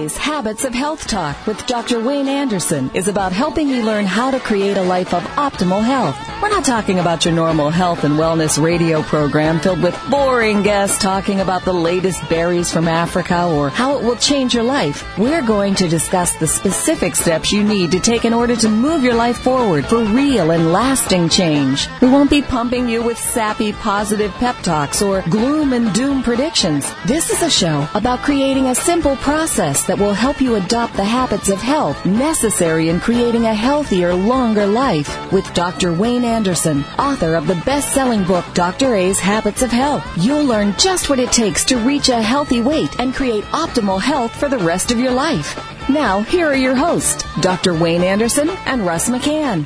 A's Habits of Health Talk with Dr. Wayne Anderson is about helping you learn how to create a life of optimal health. We're not talking about your normal health and wellness radio program filled with boring guests talking about the latest berries from Africa or how it will change your life. We're going to discuss the specific steps you need to take in order to move your life forward for real and lasting change. We won't be pumping you with sappy positive pep talks or gloom and doom predictions. This is a show about creating a simple process that will help you adopt the habits of health necessary in creating a healthier, longer life with Dr. Wayne Anderson, author of the best-selling book, Dr. A's Habits of Health. You'll learn just what it takes to reach a healthy weight and create optimal health for the rest of your life. Now, here are your hosts, Dr. Wayne Anderson and Russ McCann.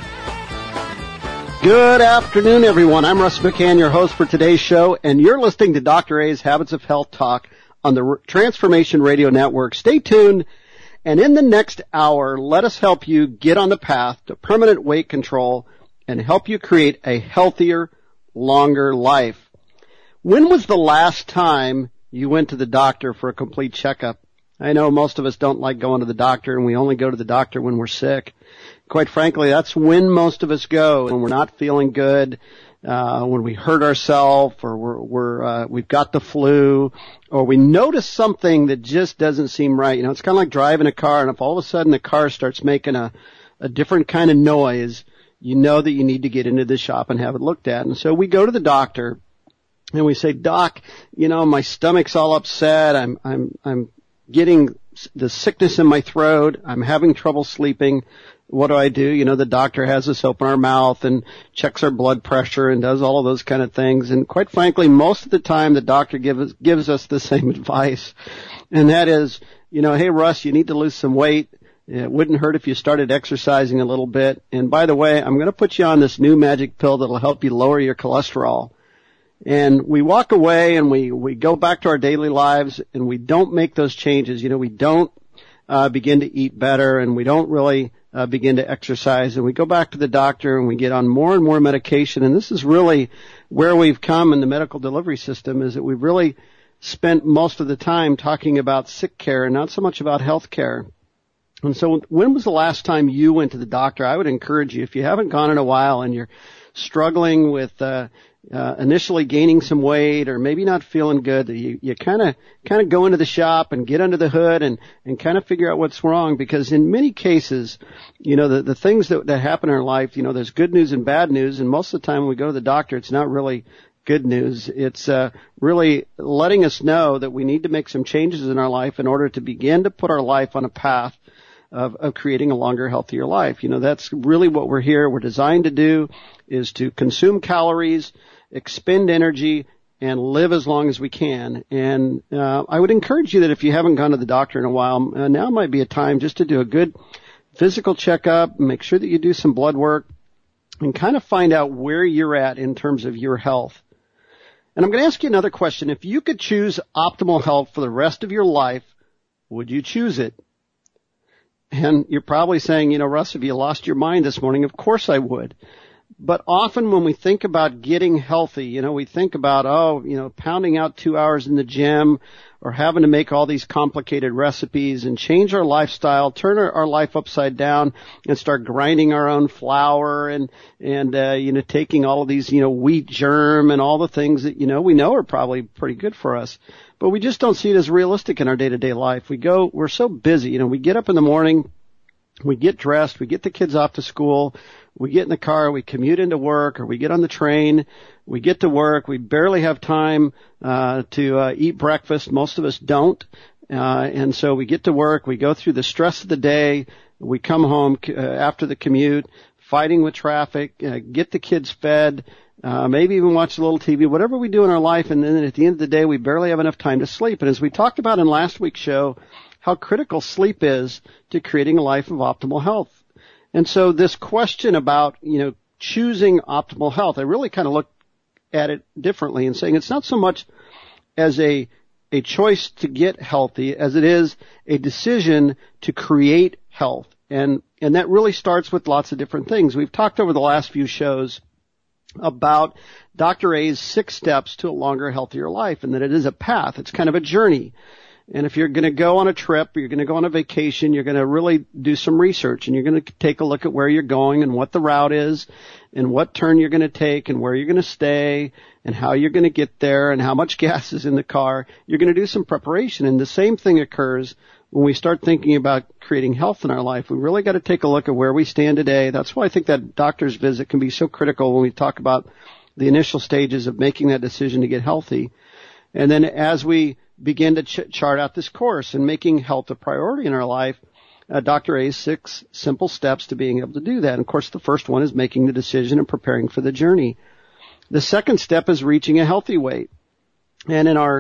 Good afternoon, everyone. I'm Russ McCann, your host for today's show, and you're listening to Dr. A's Habits of Health Talk on the Transformation Radio Network. Stay tuned, and in the next hour, let us help you get on the path to permanent weight control and help you create a healthier, longer life. When was the last time you went to the doctor for a complete checkup? I know most of us don't like going to the doctor, and we only go to the doctor when we're sick. Quite frankly, that's when most of us go, when we're not feeling good, when we hurt ourselves, or we've got the flu, or we notice something that just doesn't seem right. You know, it's kind of like driving a car, and if all of a sudden the car starts making a different kind of noise, you know that you need to get into the shop and have it looked at. And so we go to the doctor, and we say, Doc, you know, my stomach's all upset. I'm getting the sickness in my throat. I'm having trouble sleeping. What do? You know, the doctor has us open our mouth and checks our blood pressure and does all of those kind of things. And quite frankly, most of the time the doctor gives us the same advice. And that is, you know, hey, Russ, you need to lose some weight. It wouldn't hurt if you started exercising a little bit. And by the way, I'm going to put you on this new magic pill that'll help you lower your cholesterol. And we walk away and we go back to our daily lives and we don't make those changes. You know, we don't begin to eat better and we don't really begin to exercise, and we go back to the doctor and we get on more and more medication. And this is really where we've come in the medical delivery system, is that we've really spent most of the time talking about sick care and not so much about health care. And so when was the last time you went to the doctor? I would encourage you, if you haven't gone in a while and you're struggling with initially gaining some weight or maybe not feeling good, you kind of go into the shop and get under the hood and kind of figure out what's wrong. Because in many cases, you know, the things that happen in our life, you know, there's good news and bad news, and most of the time when we go to the doctor, it's not really good news. It's really letting us know that we need to make some changes in our life in order to begin to put our life on a path of creating a longer, healthier life. You know, that's really what we're designed to do, is to consume calories, expend energy, and live as long as we can. And I would encourage you that if you haven't gone to the doctor in a while, now might be a time just to do a good physical checkup, make sure that you do some blood work, and kind of find out where you're at in terms of your health. And I'm going to ask you another question. If you could choose optimal health for the rest of your life, would you choose it? And you're probably saying, you know, Russ, have you lost your mind this morning? Of course I would. But often when we think about getting healthy, you know, we think about, pounding out 2 hours in the gym or having to make all these complicated recipes and change our lifestyle, turn our life upside down and start grinding our own flour and taking all of these, wheat germ and all the things that, we know are probably pretty good for us. But we just don't see it as realistic in our day-to-day life. We're so busy, we get up in the morning, we get dressed, we get the kids off to school, we get in the car, we commute into work, or we get on the train, we get to work, we barely have time to eat breakfast. Most of us don't. And so we get to work, we go through the stress of the day, we come home after the commute, fighting with traffic, get the kids fed, maybe even watch a little TV, whatever we do in our life, and then at the end of the day, we barely have enough time to sleep. And as we talked about in last week's show, how critical sleep is to creating a life of optimal health. And so this question about, choosing optimal health, I really kind of look at it differently and saying it's not so much as a choice to get healthy as it is a decision to create health. And that really starts with lots of different things. We've talked over the last few shows about Dr. A's 6 steps to a longer, healthier life, and that it is a path. It's kind of a journey. And if you're going to go on a trip, you're going to go on a vacation, you're going to really do some research, and you're going to take a look at where you're going and what the route is and what turn you're going to take and where you're going to stay and how you're going to get there and how much gas is in the car. You're going to do some preparation. And the same thing occurs when we start thinking about creating health in our life. We really got to take a look at where we stand today. That's why I think that doctor's visit can be so critical when we talk about the initial stages of making that decision to get healthy. And then as we begin to chart out this course and making health a priority in our life, Dr. A's 6 simple steps to being able to do that. And of course, the first one is making the decision and preparing for the journey. The second step is reaching a healthy weight. And in our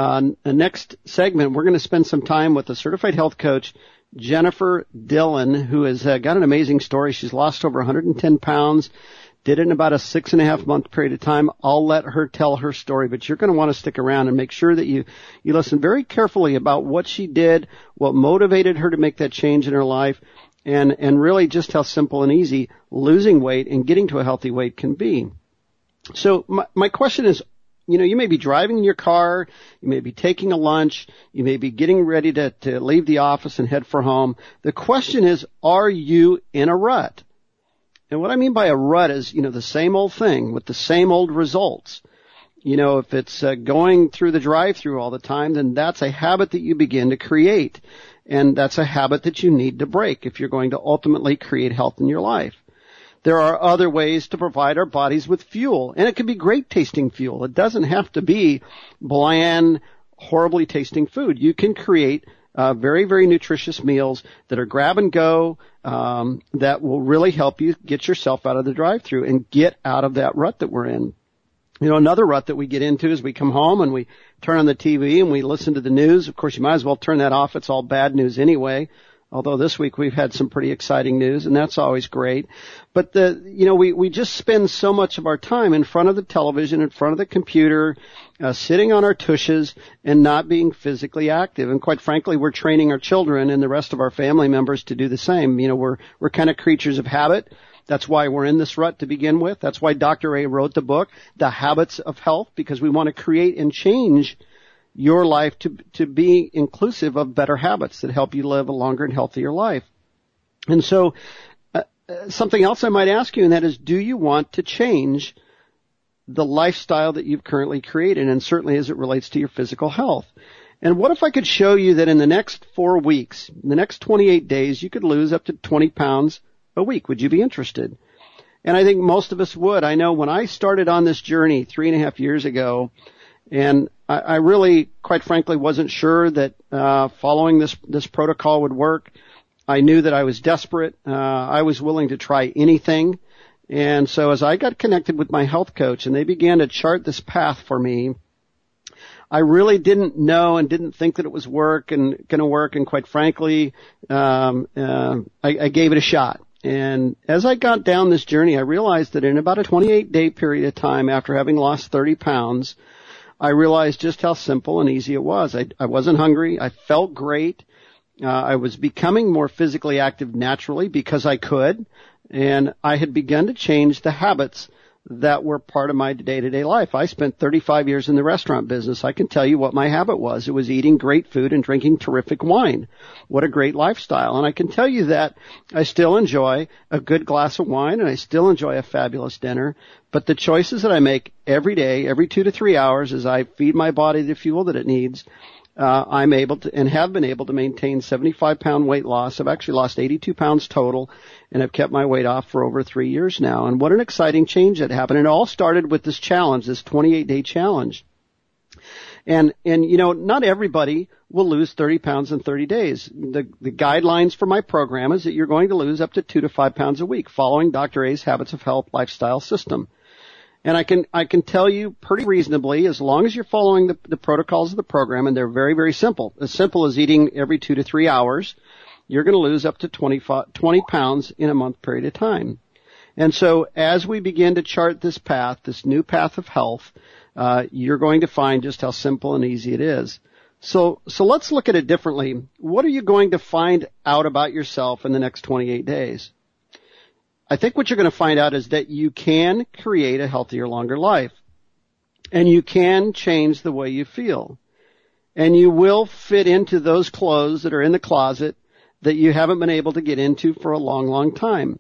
next segment, we're going to spend some time with a certified health coach, Jennifer Dillon, who has got an amazing story. She's lost over 110 pounds. Did it in about a 6.5 month period of time. I'll let her tell her story, but you're going to want to stick around and make sure that you listen very carefully about what she did, what motivated her to make that change in her life, and really just how simple and easy losing weight and getting to a healthy weight can be. So my question is, you may be driving in your car, you may be taking a lunch, you may be getting ready to leave the office and head for home. The question is, are you in a rut? And what I mean by a rut is, the same old thing with the same old results. If it's going through the drive-through all the time, then that's a habit that you begin to create. And that's a habit that you need to break if you're going to ultimately create health in your life. There are other ways to provide our bodies with fuel, and it can be great tasting fuel. It doesn't have to be bland, horribly tasting food. You can create very, very nutritious meals that are grab and go, that will really help you get yourself out of the drive-through and get out of that rut that we're in. Another rut that we get into is we come home and we turn on the TV and we listen to the news. Of course, you might as well turn that off. It's all bad news anyway. Although this week we've had some pretty exciting news, and that's always great. But we just spend so much of our time in front of the television, in front of the computer, sitting on our tushes and not being physically active. And quite frankly, we're training our children and the rest of our family members to do the same. We're kind of creatures of habit. That's why we're in this rut to begin with. That's why Dr. A wrote the book, The Habits of Health, because we want to create and change your life to be inclusive of better habits that help you live a longer and healthier life. And so something else I might ask you, and that is, do you want to change the lifestyle that you've currently created, and certainly as it relates to your physical health? And what if I could show you that in the next 4 weeks, in the next 28 days, you could lose up to 20 pounds a week? Would you be interested? And I think most of us would. I know when I started on this journey 3.5 years ago, and I really, quite frankly, wasn't sure that following this protocol would work. I knew that I was desperate. I was willing to try anything. And so as I got connected with my health coach and they began to chart this path for me, I really didn't know and didn't think that it was going to work. And quite frankly, I gave it a shot. And as I got down this journey, I realized that in about a 28-day period of time after having lost 30 pounds, I realized just how simple and easy it was. I wasn't hungry. I felt great. I was becoming more physically active naturally because I could. And I had begun to change the habits that were part of my day-to-day life. I spent 35 years in the restaurant business. I can tell you what my habit was. It was eating great food and drinking terrific wine. What a great lifestyle. And I can tell you that I still enjoy a good glass of wine and I still enjoy a fabulous dinner. But the choices that I make every day, every 2 to 3 hours, as I feed my body the fuel that it needs, I'm able to and have been able to maintain 75-pound weight loss. I've actually lost 82 pounds total, and I've kept my weight off for over 3 years now. And what an exciting change that happened. And it all started with this challenge, this 28-day challenge. And not everybody will lose 30 pounds in 30 days. The guidelines for my program is that you're going to lose up to 2 to 5 pounds a week following Dr. A's Habits of Health lifestyle system. And I can tell you pretty reasonably, as long as you're following the protocols of the program, and they're very, very simple. As simple as eating every 2 to 3 hours, you're going to lose up to 20 pounds in a month period of time. And so as we begin to chart this path, this new path of health, you're going to find just how simple and easy it is. So let's look at it differently. What are you going to find out about yourself in the next 28 days? I think what you're going to find out is that you can create a healthier, longer life. And you can change the way you feel. And you will fit into those clothes that are in the closet that you haven't been able to get into for a long, long time.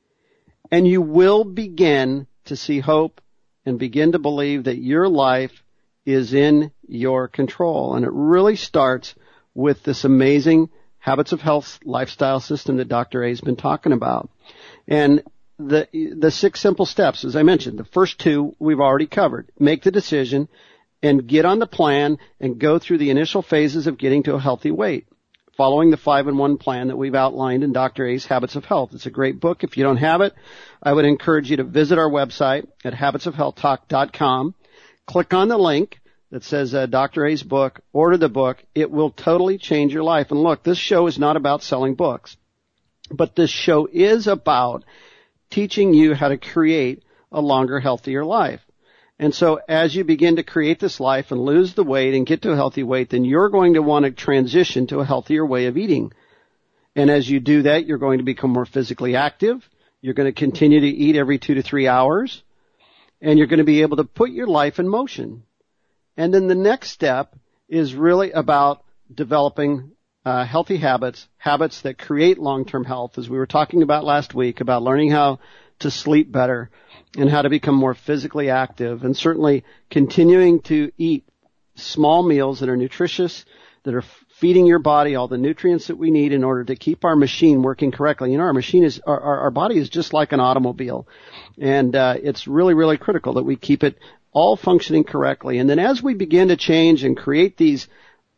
And you will begin to see hope and begin to believe that your life is in your control. And it really starts with this amazing Habits of Health lifestyle system that Dr. A has been talking about. And the 6 simple steps, as I mentioned, the first 2 we've already covered. Make the decision and get on the plan and go through the initial phases of getting to a healthy weight, following the 5-in-1 plan that we've outlined in Dr. A's Habits of Health. It's a great book. If you don't have it, I would encourage you to visit our website at habitsofhealthtalk.com. Click on the link that says Dr. A's book, order the book. It will totally change your life. And look, this show is not about selling books, but this show is about teaching you how to create a longer, healthier life. And so as you begin to create this life and lose the weight and get to a healthy weight, then you're going to want to transition to a healthier way of eating. And as you do that, you're going to become more physically active. You're going to continue to eat every 2 to 3 hours. And you're going to be able to put your life in motion. And then the next step is really about developing healthy habits that create long-term health, as we were talking about last week, about learning how to sleep better and how to become more physically active, and certainly continuing to eat small meals that are nutritious, that are feeding your body all the nutrients that we need in order to keep our machine working correctly. You know, our body is just like an automobile, and it's really, really critical that we keep it all functioning correctly. And then as we begin to change and create this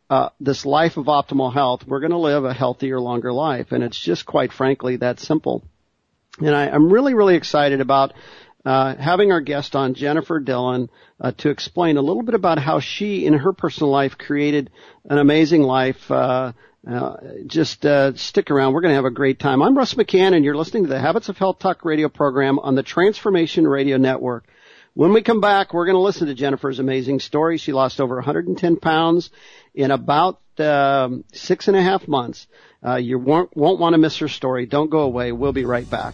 life of optimal health, we're going to live a healthier, longer life. And it's just quite frankly that simple. And I'm really, really excited about having our guest on, Jennifer Dillon, to explain a little bit about how she, in her personal life, created an amazing life. Just stick around. We're going to have a great time. I'm Russ McCann, and you're listening to the Habits of Health Talk radio program on the Transformation Radio Network. When we come back, we're going to listen to Jennifer's amazing story. She lost over 110 pounds in about 6.5 months. You won't want to miss her story. Don't go away. We'll be right back.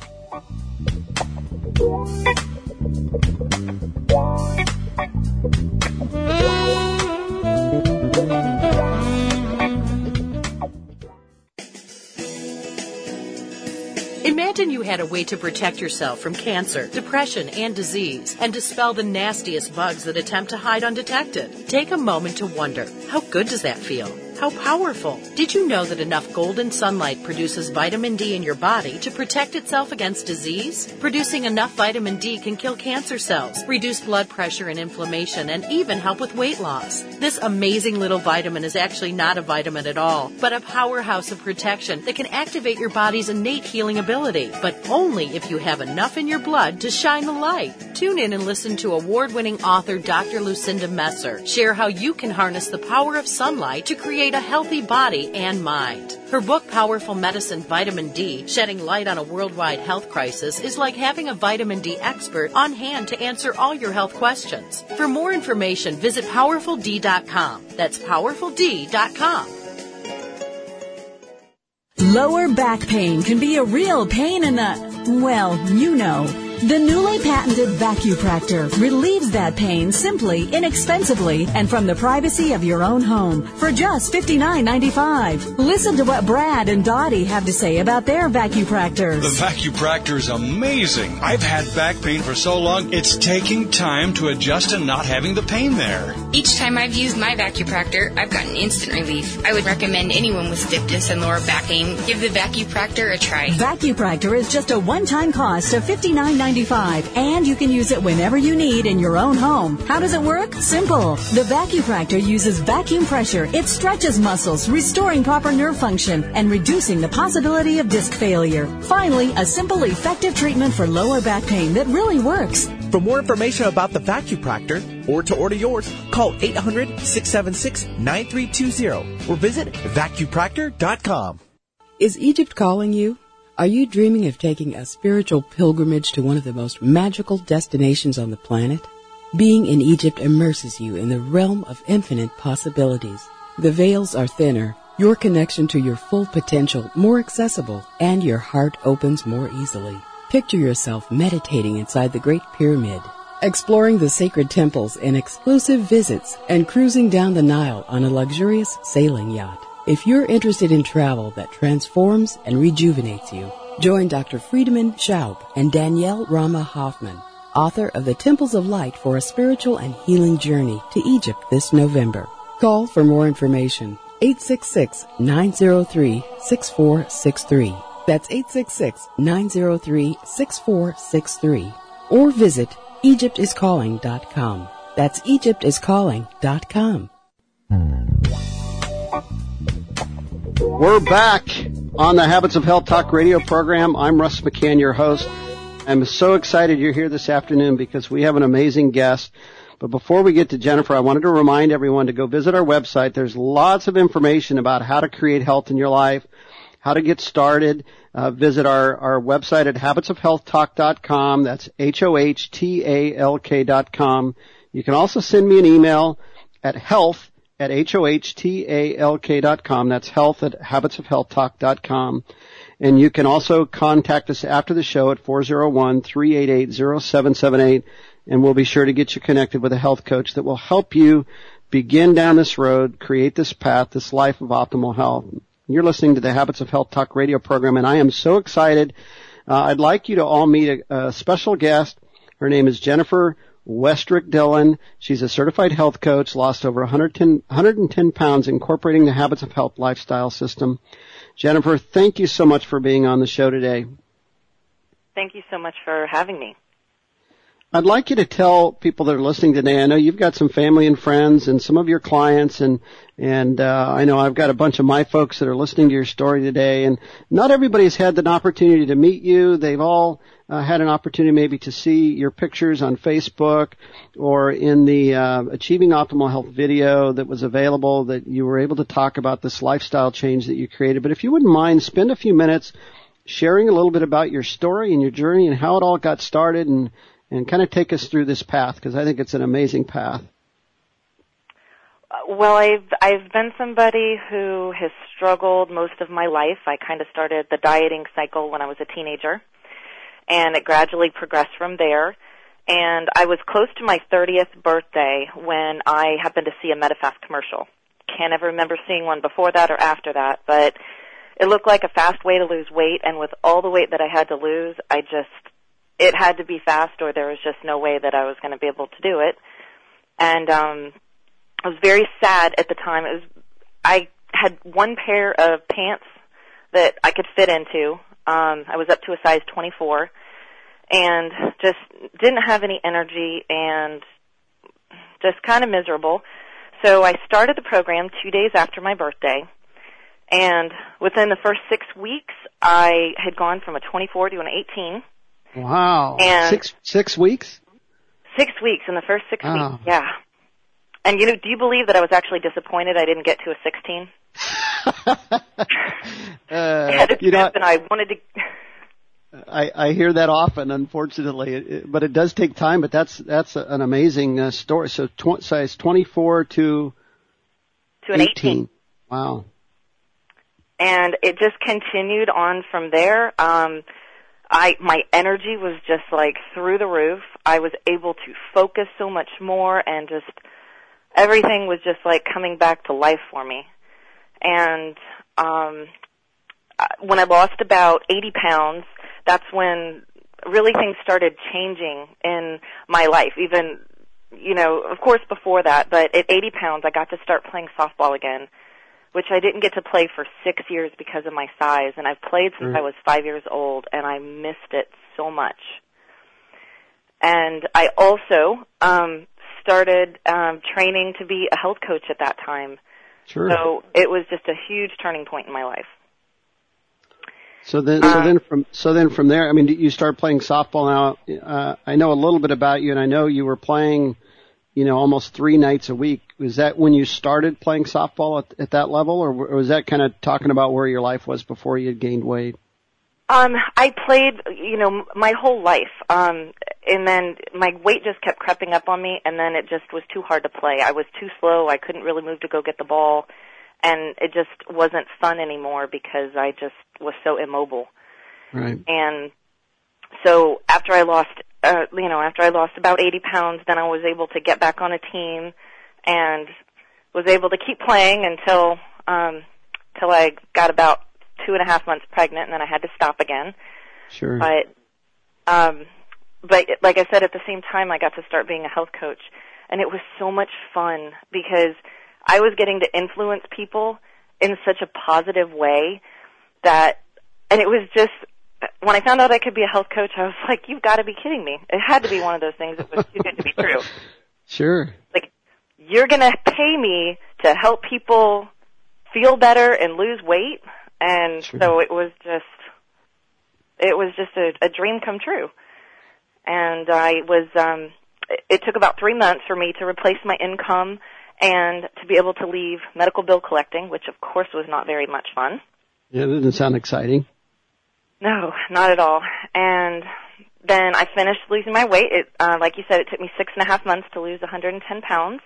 Imagine you had a way to protect yourself from cancer, depression, and disease, and dispel the nastiest bugs that attempt to hide undetected. Take a moment to wonder, how good does that feel? How powerful? Did you know that enough golden sunlight produces vitamin D in your body to protect itself against disease? Producing enough vitamin D can kill cancer cells, reduce blood pressure and inflammation, and even help with weight loss. This amazing little vitamin is actually not a vitamin at all, but a powerhouse of protection that can activate your body's innate healing ability, but only if you have enough in your blood to shine the light. Tune in and listen to award-winning author Dr. Lucinda Messer share how you can harness the power of sunlight to create a healthy body and mind. Her book, Powerful Medicine Vitamin D, Shedding Light on a Worldwide Health Crisis, is like having a vitamin D expert on hand to answer all your health questions. For more information, visit PowerfulD.com. That's PowerfulD.com. Lower back pain can be a real pain in the, well, you know. The newly patented VacuPractor relieves that pain simply, inexpensively, and from the privacy of your own home for just $59.95. Listen to what Brad and Dottie have to say about their VacuPractors. The VacuPractor is amazing. I've had back pain for so long, it's taking time to adjust to not having the pain there. Each time I've used my VacuPractor, I've gotten instant relief. I would recommend anyone with stiffness and lower back pain give the VacuPractor a try. VacuPractor is just a one-time cost of $59.95, and you can use it whenever you need in your own home. How does it work? Simple. The VacuPractor uses vacuum pressure. It stretches muscles, restoring proper nerve function and reducing the possibility of disc failure. Finally, a simple, effective treatment for lower back pain that really works. For more information about the VacuPractor or to order yours, call 800-676-9320 or visit VacuPractor.com. Is Egypt calling you? Are you dreaming of taking a spiritual pilgrimage to one of the most magical destinations on the planet? Being in Egypt immerses you in the realm of infinite possibilities. The veils are thinner, your connection to your full potential more accessible, and your heart opens more easily. Picture yourself meditating inside the Great Pyramid. exploring the sacred temples in exclusive visits, and cruising down the Nile on a luxurious sailing yacht. If you're interested in travel that transforms and rejuvenates you, join Dr. Friedemann Schaub and Danielle Rama Hoffman, author of The Temples of Light for a Spiritual and Healing Journey to Egypt this November. Call for more information. 866-903-6463. That's 866-903-6463. Or visit EgyptIsCalling.com. That's EgyptIsCalling.com. We're back on the Habits of Health Talk radio program. I'm Russ McCann, your host. I'm so excited you're here this afternoon because we have an amazing guest. But before we get to Jennifer, I wanted to remind everyone to go visit our website. There's lots of information about how to create health in your life, how to get started. Visit our website at habitsofhealthtalk.com. That's HOHTALK.com. You can also send me an email at health@HOHTALK.com. That's health@habitsofhealthtalk.com. And you can also contact us after the show at 401-388-0778. And we'll be sure to get you connected with a health coach that will help you begin down this road, create this path, this life of optimal health. You're listening to the Habits of Health Talk radio program, and I am so excited. I'd like you to all meet a special guest. Her name is Jennifer Westrick Dillon. She's a certified health coach, lost over 110 pounds, incorporating the Habits of Health lifestyle system. Jennifer, thank you so much for being on the show today. Thank you so much for having me. I'd like you to tell people that are listening today, I know you've got some family and friends and some of your clients, and I know I've got a bunch of my folks that are listening to your story today, and not everybody's had an opportunity to meet you. They've all had an opportunity maybe to see your pictures on Facebook or in the Achieving Optimal Health video that was available, that you were able to talk about this lifestyle change that you created. But if you wouldn't mind, spend a few minutes sharing a little bit about your story and your journey and how it all got started, and kind of take us through this path, because I think it's an amazing path. Well, I've been somebody who has struggled most of my life. I kind of started the dieting cycle when I was a teenager, and it gradually progressed from there. And I was close to my 30th birthday when I happened to see a Medifast commercial. Can't ever remember seeing one before that or after that, but it looked like a fast way to lose weight, and with all the weight that I had to lose, it had to be fast, or there was just no way that I was going to be able to do it. And I was very sad at the time. I had one pair of pants that I could fit into. I was up to a size 24, and just didn't have any energy and just kind of miserable. So I started the program 2 days after my birthday, and within the first 6 weeks, I had gone from a 24 to an 18. Wow. And 6 weeks? 6 weeks in the first 6 weeks, yeah. And do you believe that I was actually disappointed I didn't get to a 16? I had a trip and I wanted to... I hear that often, unfortunately, but it does take time. But that's an amazing story. So size 24 to an 18. Wow. And it just continued on from there. My energy was just like through the roof. I was able to focus so much more, and just everything was just like coming back to life for me. And when I lost about 80 pounds, that's when really things started changing in my life. Even, of course before that, but at 80 pounds I got to start playing softball again, which I didn't get to play for 6 years because of my size. And I've played since I was 5 years old, and I missed it so much. And I also started training to be a health coach at that time. Sure. So it was just a huge turning point in my life. So then from there, I mean, you start playing softball now. I know a little bit about you, and I know you were playing, almost 3 nights a week. Was that when you started playing softball at that level, or was that kind of talking about where your life was before you had gained weight? I played, my whole life, and then my weight just kept creeping up on me, and then it just was too hard to play. I was too slow. I couldn't really move to go get the ball, and it just wasn't fun anymore because I just was so immobile. Right. And so after I lost after I lost about 80 pounds, then I was able to get back on a team and was able to keep playing until I got about 2.5 months pregnant, and then I had to stop again. Sure. But like I said, at the same time, I got to start being a health coach, and it was so much fun because I was getting to influence people in such a positive way and it was just, when I found out I could be a health coach, I was like, you've got to be kidding me. It had to be one of those things that was too good to be true. Sure. Like, you're going to pay me to help people feel better and lose weight, and sure. So it was just a dream come true. And it took about 3 months for me to replace my income and to be able to leave medical bill collecting, which of course was not very much fun. Yeah, it doesn't sound exciting. No, not at all. And then I finished losing my weight. Like you said, it took me 6.5 months to lose 110 pounds.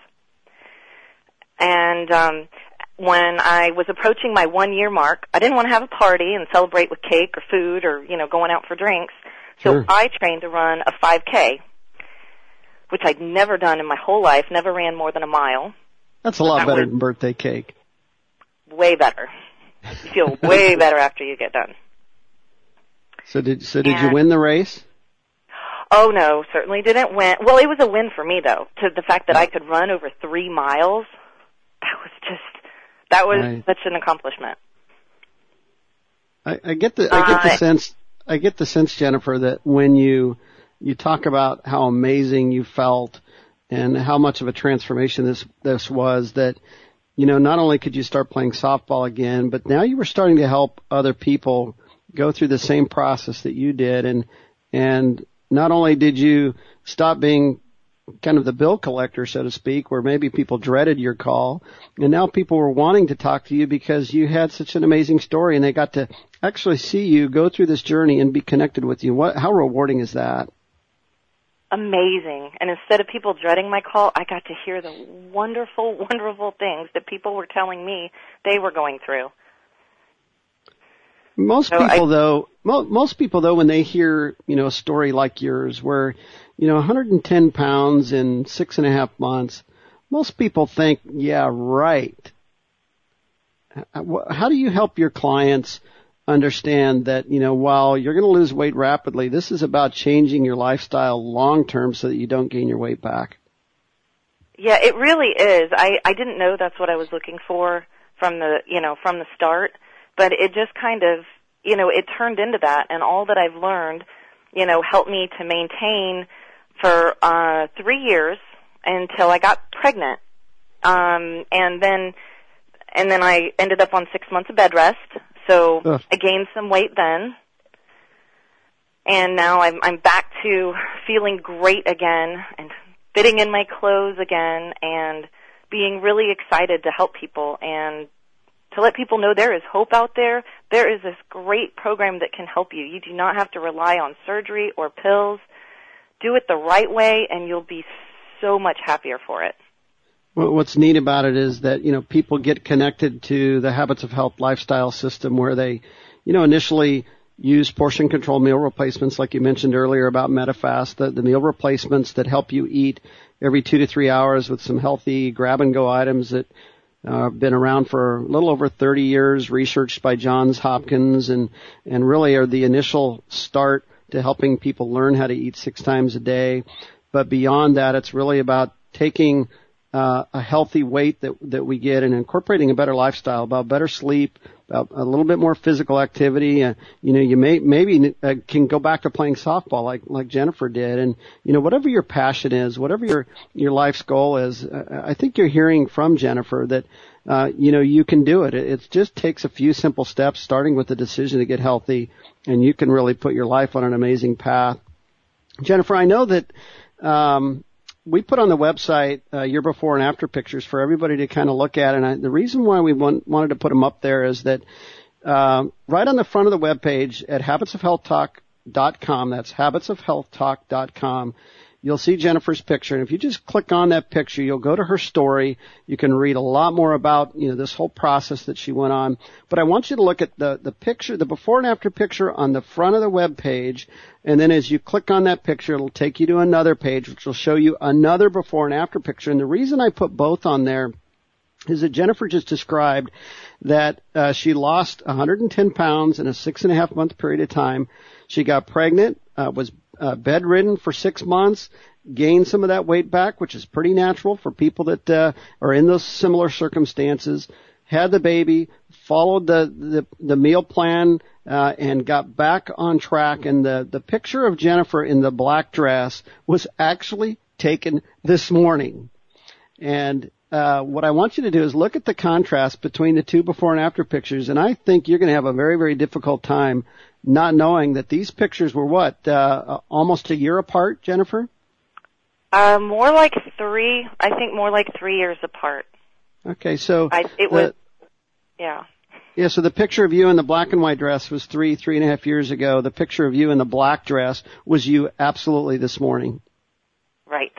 And when I was approaching my 1-year mark, I didn't want to have a party and celebrate with cake or food or, going out for drinks. Sure. So I trained to run a 5K, which I'd never done in my whole life, never ran more than a mile. That's a lot better than birthday cake. Way better. You feel way better after you get done. So did you win the race? Oh, no, certainly didn't win. Well, it was a win for me, though. To the fact that I could run over 3 miles, that was right. Such an accomplishment. I get the sense, Jennifer, that when you talk about how amazing you felt and how much of a transformation this was, that not only could you start playing softball again, but now you were starting to help other people go through the same process that you did, and not only did you stop being kind of the bill collector, so to speak, where maybe people dreaded your call, and now people were wanting to talk to you because you had such an amazing story, and they got to actually see you go through this journey and be connected with you. How rewarding is that? Amazing. And instead of people dreading my call, I got to hear the wonderful, wonderful things that people were telling me they were going through. Most people though, when they hear, a story like yours where, 110 pounds in 6.5 months, most people think, yeah, right. How do you help your clients understand that, while you're going to lose weight rapidly, this is about changing your lifestyle long term so that you don't gain your weight back? Yeah, it really is. I didn't know that's what I was looking for from the start, but it just kind of, it turned into that, and all that I've learned, helped me to maintain for 3 years until I got pregnant. And then I ended up on 6 months of bed rest. So I gained some weight then, and now I'm back to feeling great again and fitting in my clothes again and being really excited to help people and to let people know there is hope out there. There is this great program that can help you. You do not have to rely on surgery or pills. Do it the right way, and you'll be so much happier for it. Well, what's neat about it is that, people get connected to the Habits of Health lifestyle system where they, initially use portion control meal replacements like you mentioned earlier about MetaFast, the meal replacements that help you eat every 2 to 3 hours with some healthy grab-and-go items that have been around for a little over 30 years, researched by Johns Hopkins, and really are the initial start to helping people learn how to eat 6 times a day. But beyond that, it's really about taking a healthy weight that we get and incorporating a better lifestyle, about better sleep, about a little bit more physical activity. You maybe can go back to playing softball like Jennifer did. And, whatever your passion is, whatever your life's goal is, I think you're hearing from Jennifer that, you can do it. It just takes a few simple steps, starting with the decision to get healthy, and you can really put your life on an amazing path. Jennifer, I know that, we put on the website your before and after pictures for everybody to kind of look at, and the reason why we wanted to put them up there is that right on the front of the webpage at habitsofhealthtalk.com, that's habitsofhealthtalk.com, you'll see Jennifer's picture. And if you just click on that picture, you'll go to her story. You can read a lot more about, this whole process that she went on. But I want you to look at the picture, the before and after picture on the front of the web page. And then as you click on that picture, it'll take you to another page, which will show you another before and after picture. And the reason I put both on there is that Jennifer just described that she lost 110 pounds in a 6.5 month period of time. She got pregnant, was bedridden for 6 months, gained some of that weight back, which is pretty natural for people that are in those similar circumstances, had the baby, followed the meal plan, and got back on track. And the picture of Jennifer in the black dress was actually taken this morning. And what I want you to do is look at the contrast between the two before and after pictures, and I think you're going to have a very, very difficult time not knowing that these pictures were almost a year apart, Jennifer? More like 3 years apart. Okay, so yeah. Yeah, so the picture of you in the black and white dress was 3.5 years ago. The picture of you in the black dress was you absolutely this morning. Right.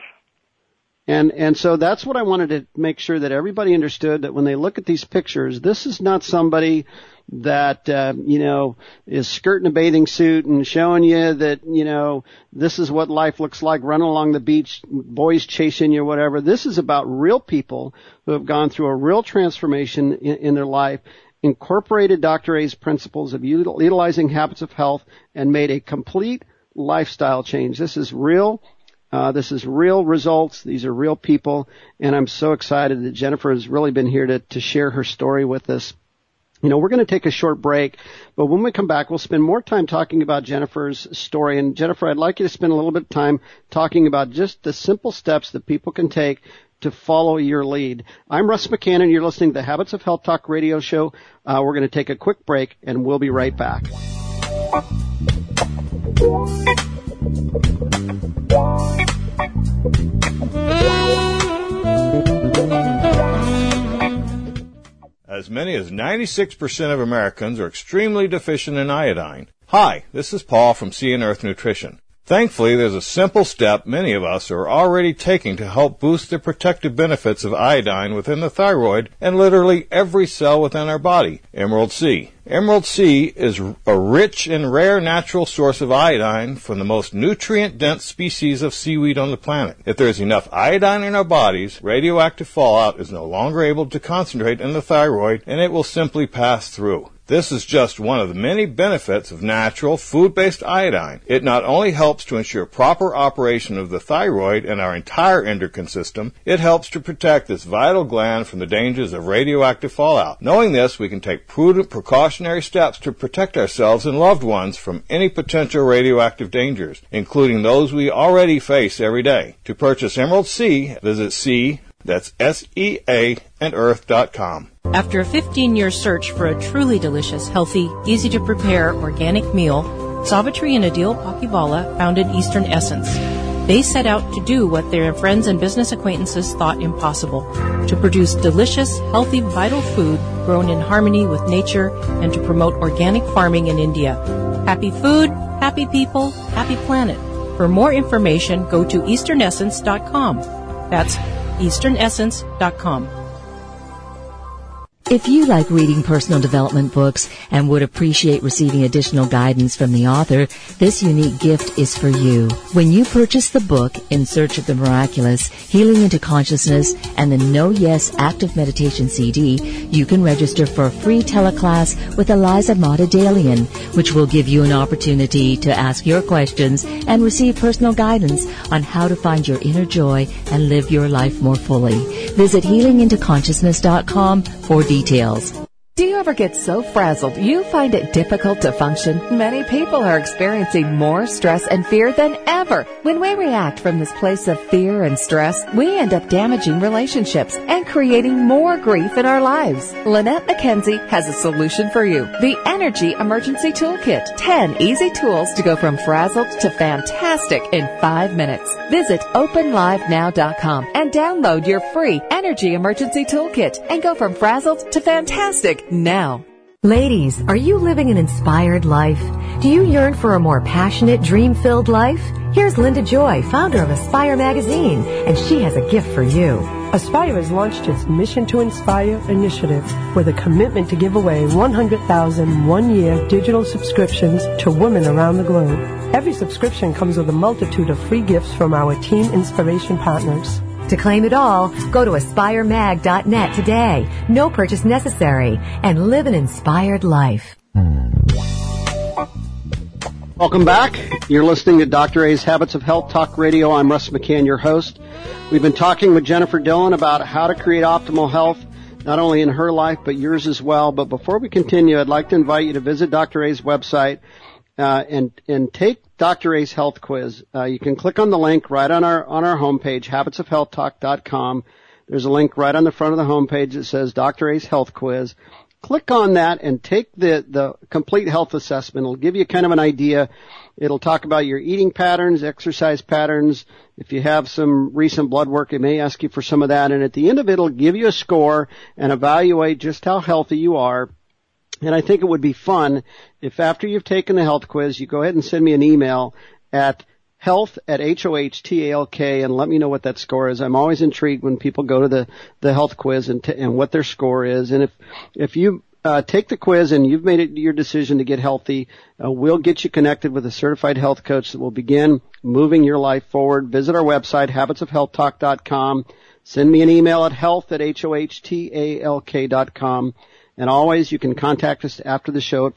And so that's what I wanted to make sure that everybody understood, that when they look at these pictures, this is not somebody that, is skirting a bathing suit and showing you that, this is what life looks like, running along the beach, boys chasing you, whatever. This is about real people who have gone through a real transformation in their life, incorporated Dr. A's principles of utilizing habits of health, and made a complete lifestyle change. This is real. This is real results. These are real people, and I'm so excited that Jennifer has really been here to share her story with us. We're going to take a short break, but when we come back, we'll spend more time talking about Jennifer's story. And Jennifer, I'd like you to spend a little bit of time talking about just the simple steps that people can take to follow your lead. I'm Russ McCann, you're listening to the Habits of Health Talk radio show. We're going to take a quick break, and we'll be right back. As many as 96% of Americans are extremely deficient in iodine. Hi, this is Paul from Sea and Earth Nutrition. Thankfully, there's a simple step many of us are already taking to help boost the protective benefits of iodine within the thyroid and literally every cell within our body, Emerald Sea. Emerald Sea is a rich and rare natural source of iodine from the most nutrient-dense species of seaweed on the planet. If there is enough iodine in our bodies, radioactive fallout is no longer able to concentrate in the thyroid, and it will simply pass through. This is just one of the many benefits of natural, food-based iodine. It not only helps to ensure proper operation of the thyroid and our entire endocrine system, it helps to protect this vital gland from the dangers of radioactive fallout. Knowing this, we can take prudent, precautionary steps to protect ourselves and loved ones from any potential radioactive dangers, including those we already face every day. To purchase Emerald Sea, visit Sea, that's SEA, and earth.com. After a 15-year search for a truly delicious, healthy, easy-to-prepare organic meal, Savitri and Adil Pakivala founded Eastern Essence. They set out to do what their friends and business acquaintances thought impossible, to produce delicious, healthy, vital food grown in harmony with nature and to promote organic farming in India. Happy food, happy people, happy planet. For more information, go to easternessence.com. That's easternessence.com. If you like reading personal development books and would appreciate receiving additional guidance from the author, this unique gift is for you. When you purchase the book, In Search of the Miraculous, Healing into Consciousness, and the No Yes Active Meditation CD, you can register for a free teleclass with Eliza Motta-Dalian, which will give you an opportunity to ask your questions and receive personal guidance on how to find your inner joy and live your life more fully. Visit healingintoconsciousness.com for details. Do you ever get so frazzled you find it difficult to function? Many people are experiencing more stress and fear than ever. When we react from this place of fear and stress, we end up damaging relationships and creating more grief in our lives. Lynette McKenzie has a solution for you. The Energy Emergency Toolkit. 10 easy tools to go from frazzled to fantastic in 5 minutes. Visit openlivenow.com and download your free Energy Emergency Toolkit and go from frazzled to fantastic now. Ladies, are you living an inspired life? Do you yearn for a more passionate, dream-filled life? Here's Linda Joy, founder of Aspire Magazine, and she has a gift for you. Aspire has launched its Mission to Inspire initiative with a commitment to give away 100,000 one-year digital subscriptions to women around the globe. Every subscription comes with a multitude of free gifts from our Teen Inspiration partners. To claim it all, go to aspiremag.net today. No purchase necessary. And live an inspired life. Welcome back. You're listening to Dr. A's Habits of Health Talk Radio. I'm Russ McCann, your host. We've been talking with Jennifer Dillon about how to create optimal health, not only in her life, but yours as well. But before we continue, I'd like to invite you to visit Dr. A's website and take Dr. A's Health Quiz. You can click on the link right on our homepage, habitsofhealthtalk.com. There's a link right on the front of the homepage that says Dr. A's Health Quiz. Click on that and take the complete health assessment. It'll give you kind of an idea. It'll talk about your eating patterns, exercise patterns. If you have some recent blood work, it may ask you for some of that. And at the end of it, it'll give you a score and evaluate just how healthy you are. And I think it would be fun if after you've taken the health quiz, you go ahead and send me an email at health@HOHTALK and let me know what that score is. I'm always intrigued when people go to the health quiz and what their score is. And if you take the quiz and you've made it your decision to get healthy, we'll get you connected with a certified health coach that will begin moving your life forward. Visit our website, habitsofhealthtalk.com. Send me an email at health@HOHTALK.com. And always, you can contact us after the show at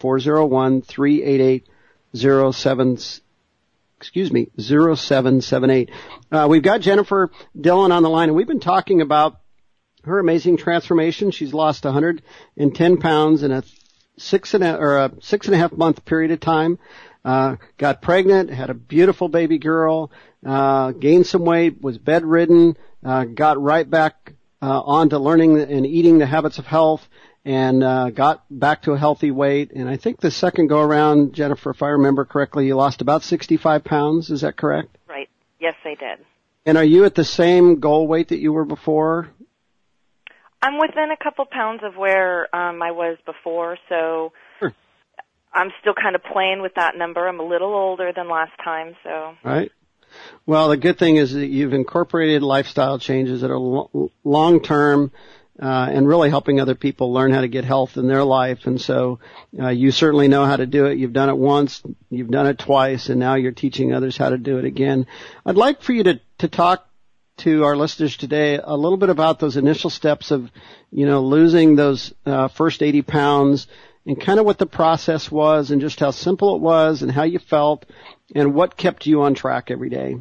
401-388-0778. We've got Jennifer Dillon on the line, and we've been talking about her amazing transformation. She's lost 110 pounds in a 6.5 month period of time. Got pregnant, had a beautiful baby girl, gained some weight, was bedridden, got right back onto learning and eating the habits of health, and got back to a healthy weight. And I think the second go around, Jennifer, if I remember correctly, you lost about 65 pounds. Is that correct? Right. Yes, I did. And are you at the same goal weight that you were before? I'm within a couple pounds of where I was before, so sure. I'm still kind of playing with that number. I'm a little older than last time, so. Right. Well, the good thing is that you've incorporated lifestyle changes that are long-term, and really helping other people learn how to get health in their life. And so you certainly know how to do it. You've done it once, you've done it twice, and now you're teaching others how to do it again. I'd like for you to talk to our listeners today a little bit about those initial steps of, losing those first 80 pounds and kind of what the process was and just how simple it was and how you felt and what kept you on track every day.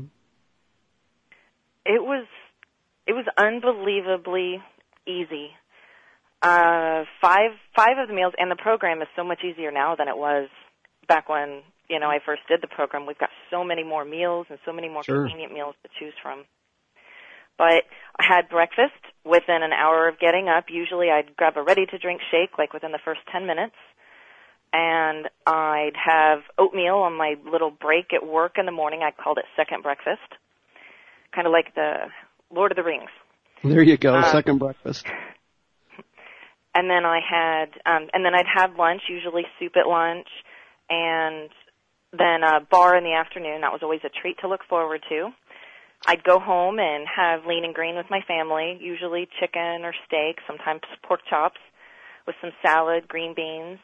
It was unbelievably easy. 5 of the meals, and the program is so much easier now than it was back when, I first did the program. We've got so many more meals and so many more Sure. convenient meals to choose from. But I had breakfast within an hour of getting up. Usually I'd grab a ready-to-drink shake, like within the first 10 minutes. And I'd have oatmeal on my little break at work in the morning. I called it second breakfast, kind of like the Lord of the Rings. There you go, second breakfast. And then and then I'd have lunch, usually soup at lunch, and then a bar in the afternoon. That was always a treat to look forward to. I'd go home and have lean and green with my family, usually chicken or steak, sometimes pork chops with some salad, green beans.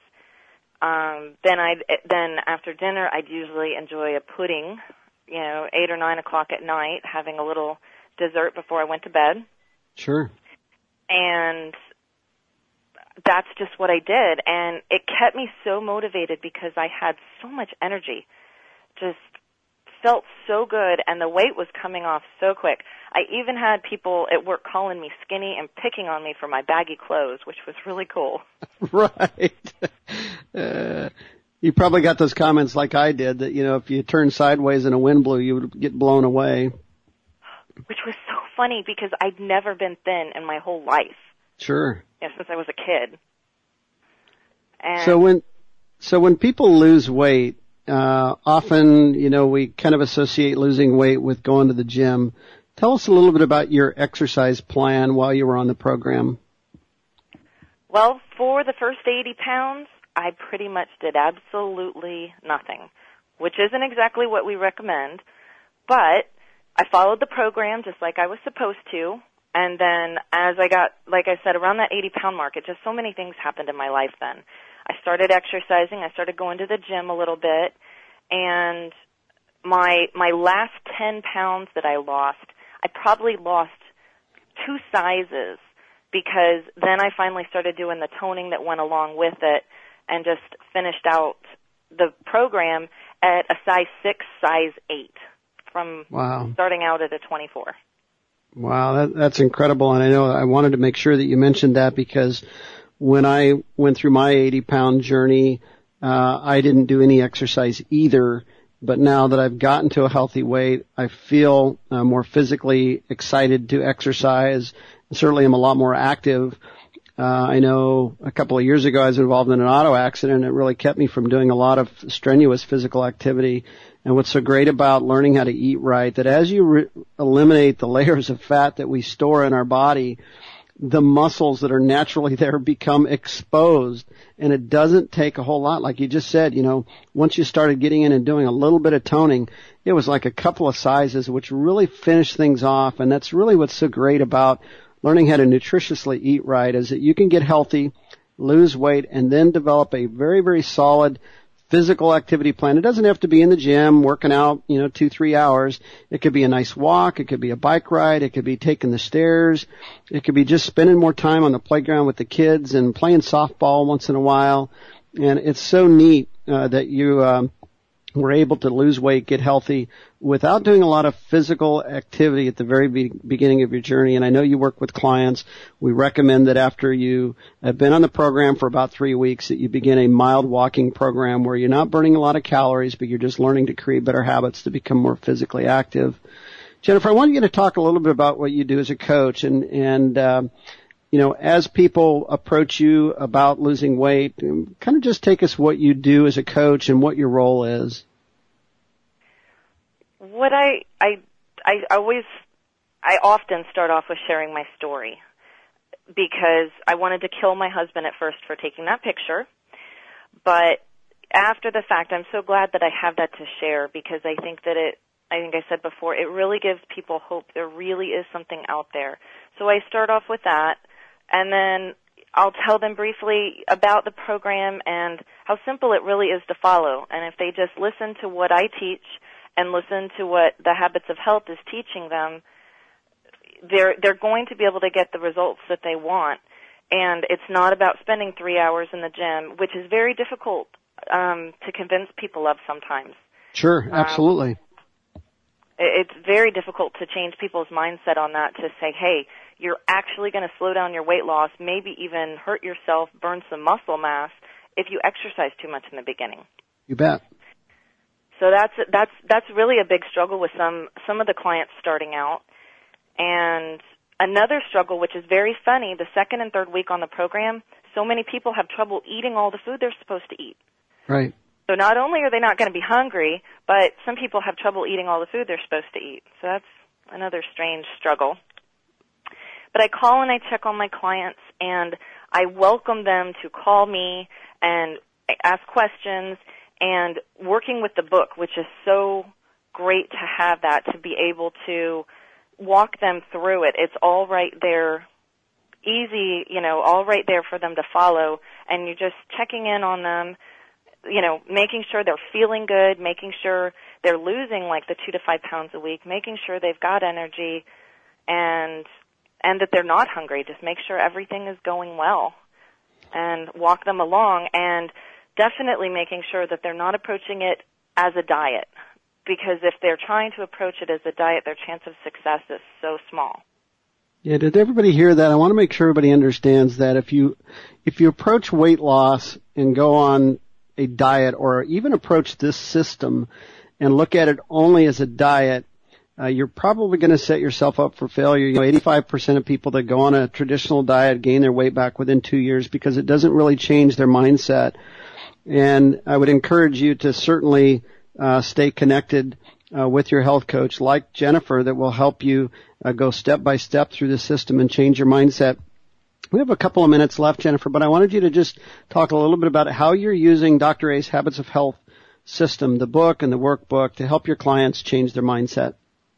Then after dinner, I'd usually enjoy a pudding, 8 or 9 o'clock at night, having a little dessert before I went to bed. Sure. And that's just what I did. And it kept me so motivated because I had so much energy, just felt so good, and the weight was coming off so quick. I even had people at work calling me skinny and picking on me for my baggy clothes, which was really cool. Right. You probably got those comments like I did that, if you turned sideways and a wind blew, you would get blown away. Which was so funny because I'd never been thin in my whole life. Sure. Since I was a kid. And So when people lose weight, often, we kind of associate losing weight with going to the gym. Tell us a little bit about your exercise plan while you were on the program. Well, for the first 80 pounds, I pretty much did absolutely nothing, which isn't exactly what we recommend, but I followed the program just like I was supposed to, and then as I got, like I said, around that 80-pound mark, it just so many things happened in my life then. I started exercising, I started going to the gym a little bit, and my last 10 pounds that I lost, I probably lost 2 sizes, because then I finally started doing the toning that went along with it and just finished out the program at a size 6, size 8 from starting out at a 24. Wow, that's incredible. And I know I wanted to make sure that you mentioned that, because when I went through my 80-pound journey, I didn't do any exercise either. But now that I've gotten to a healthy weight, I feel more physically excited to exercise. Certainly I'm a lot more active. I know a couple of years ago I was involved in an auto accident. It really kept me from doing a lot of strenuous physical activity. And what's so great about learning how to eat right, that as you eliminate the layers of fat that we store in our body, the muscles that are naturally there become exposed. And it doesn't take a whole lot. Like you just said, once you started getting in and doing a little bit of toning, it was like a couple of sizes, which really finished things off. And that's really what's so great about learning how to nutritiously eat right, is that you can get healthy, lose weight, and then develop a very, very solid physical activity plan. It doesn't have to be in the gym, working out, 2-3 hours. It could be a nice walk. It could be a bike ride. It could be taking the stairs. It could be just spending more time on the playground with the kids and playing softball once in a while. And it's so neat that you were able to lose weight, get healthy, without doing a lot of physical activity at the very beginning of your journey. And I know you work with clients. We recommend that after you have been on the program for about 3 weeks, that you begin a mild walking program where you're not burning a lot of calories, but you're just learning to create better habits to become more physically active. Jennifer, I want you to talk a little bit about what you do as a coach, and as people approach you about losing weight, kind of just take us what you do as a coach and what your role is. What I often start off with sharing my story, because I wanted to kill my husband at first for taking that picture, but after the fact, I'm so glad that I have that to share, because I think I said before, it really gives people hope. There really is something out there. So I start off with that, and then I'll tell them briefly about the program and how simple it really is to follow. And if they just listen to what I teach and listen to what the Habits of Health is teaching them, they're going to be able to get the results that they want. And it's not about spending 3 hours in the gym, which is very difficult to convince people of sometimes. Sure, absolutely. It's very difficult to change people's mindset on that, to say, hey, you're actually going to slow down your weight loss, maybe even hurt yourself, burn some muscle mass if you exercise too much in the beginning. You bet. So that's really a big struggle with some of the clients starting out. And another struggle, which is very funny, the second and third week on the program, so many people have trouble eating all the food they're supposed to eat. Right. So not only are they not going to be hungry, but some people have trouble eating all the food they're supposed to eat. So that's another strange struggle. But I call and I check on my clients, and I welcome them to call me and ask questions, and working with the book, which is so great to have that, to be able to walk them through it. It's all right there, easy, all right there for them to follow, and you're just checking in on them, making sure they're feeling good, making sure they're losing like the 2 to 5 pounds a week, making sure they've got energy, and that they're not hungry. Just make sure everything is going well and walk them along, and definitely making sure that they're not approaching it as a diet, because if they're trying to approach it as a diet, their chance of success is so small. Yeah, did everybody hear that? I want to make sure everybody understands that if you approach weight loss and go on a diet, or even approach this system and look at it only as a diet, you're probably going to set yourself up for failure. 85% of people that go on a traditional diet gain their weight back within 2 years, because it doesn't really change their mindset. And I would encourage you to certainly stay connected with your health coach like Jennifer, that will help you go step by step through the system and change your mindset. We have a couple of minutes left, Jennifer, but I wanted you to just talk a little bit about how you're using Dr. A's Habits of Health system, the book and the workbook, to help your clients change their mindset.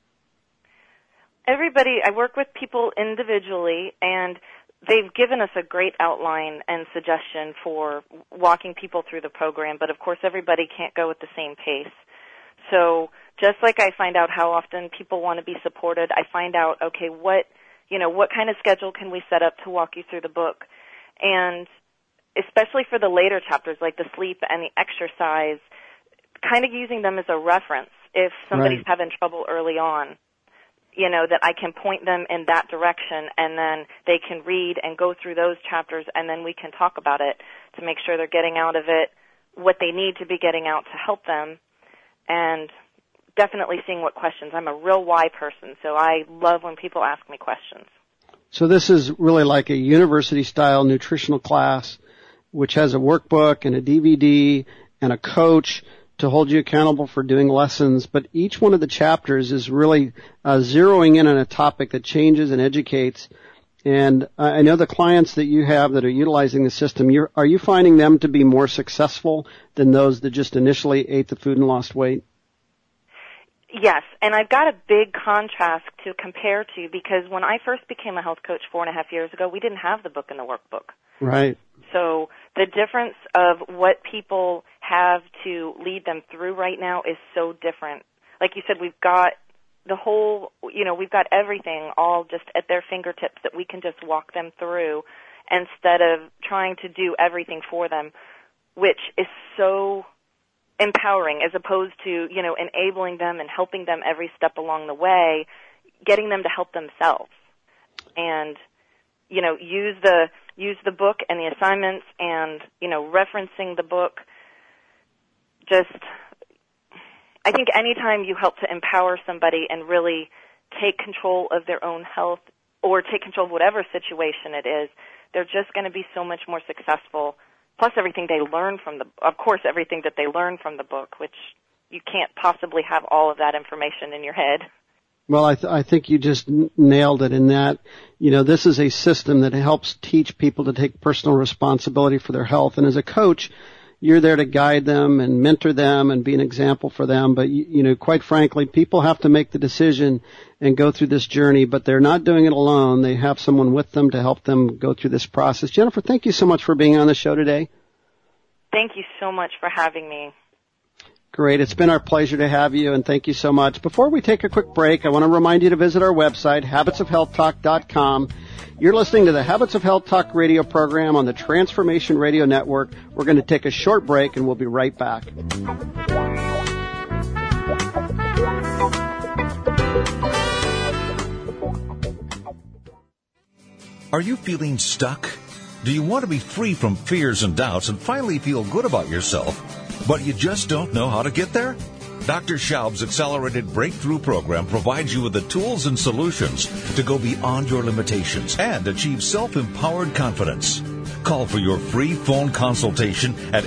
I work with people individually, and they've given us a great outline and suggestion for walking people through the program, but of course everybody can't go at the same pace. So just like I find out how often people want to be supported, I find out, okay, what kind of schedule can we set up to walk you through the book? And especially for the later chapters, like the sleep and the exercise, kind of using them as a reference if somebody's having trouble early on, that I can point them in that direction, and then they can read and go through those chapters, and then we can talk about it to make sure they're getting out of it what they need to be getting out to help them, and definitely seeing what questions. I'm a real why person, so I love when people ask me questions. So this is really like a university-style nutritional class, which has a workbook and a DVD and a coach to hold you accountable for doing lessons, but each one of the chapters is really zeroing in on a topic that changes and educates. And I know the clients that you have that are utilizing the system, are you finding them to be more successful than those that just initially ate the food and lost weight? Yes, and I've got a big contrast to compare to, because when I first became a health coach 4.5 years ago, we didn't have the book and the workbook. Right. So the difference of what people have to lead them through right now is so different. Like you said, we've got the whole, we've got everything all just at their fingertips that we can just walk them through instead of trying to do everything for them, which is so empowering as opposed to, enabling them and helping them every step along the way, getting them to help themselves. And, use the book and the assignments and, referencing the book. I think anytime you help to empower somebody and really take control of their own health or take control of whatever situation it is, they're just going to be so much more successful. Plus everything they learn everything that they learn from the book, which you can't possibly have all of that information in your head. Well, I think you just nailed it in that, this is a system that helps teach people to take personal responsibility for their health. And as a coach, you're there to guide them and mentor them and be an example for them. But, quite frankly, people have to make the decision and go through this journey, but they're not doing it alone. They have someone with them to help them go through this process. Jennifer, thank you so much for being on the show today. Thank you so much for having me. Great. It's been our pleasure to have you, and thank you so much. Before we take a quick break, I want to remind you to visit our website, habitsofhealthtalk.com. You're listening to the Habits of Health Talk radio program on the Transformation Radio Network. We're going to take a short break, and we'll be right back. Are you feeling stuck? Do you want to be free from fears and doubts and finally feel good about yourself, but you just don't know how to get there? Dr. Schaub's Accelerated Breakthrough Program provides you with the tools and solutions to go beyond your limitations and achieve self-empowered confidence. Call for your free phone consultation at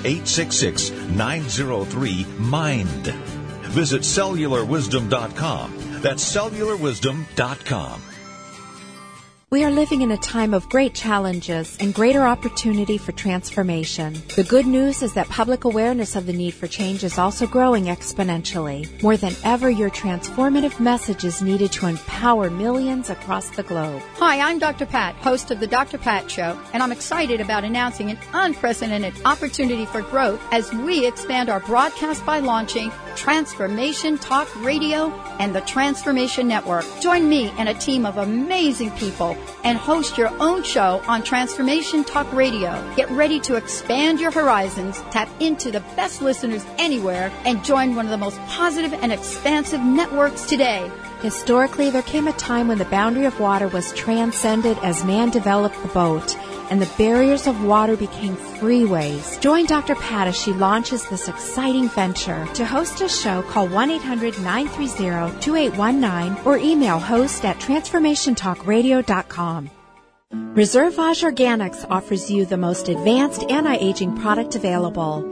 866-903-MIND. Visit cellularwisdom.com. That's cellularwisdom.com. We are living in a time of great challenges and greater opportunity for transformation. The good news is that public awareness of the need for change is also growing exponentially. More than ever, your transformative message is needed to empower millions across the globe. Hi, I'm Dr. Pat, host of the Dr. Pat Show, and I'm excited about announcing an unprecedented opportunity for growth as we expand our broadcast by launching Transformation Talk Radio and the Transformation Network. Join me and a team of amazing people and host your own show on Transformation Talk Radio. Get ready to expand your horizons, tap into the best listeners anywhere, and join one of the most positive and expansive networks today. Historically, there came a time when the boundary of water was transcended as man developed the boat, and the barriers of water became freeways. Join Dr. Pat as she launches this exciting venture. To host a show, call 1-800-930-2819 or email host@transformationtalkradio.com. Reservage Organics offers you the most advanced anti-aging product available.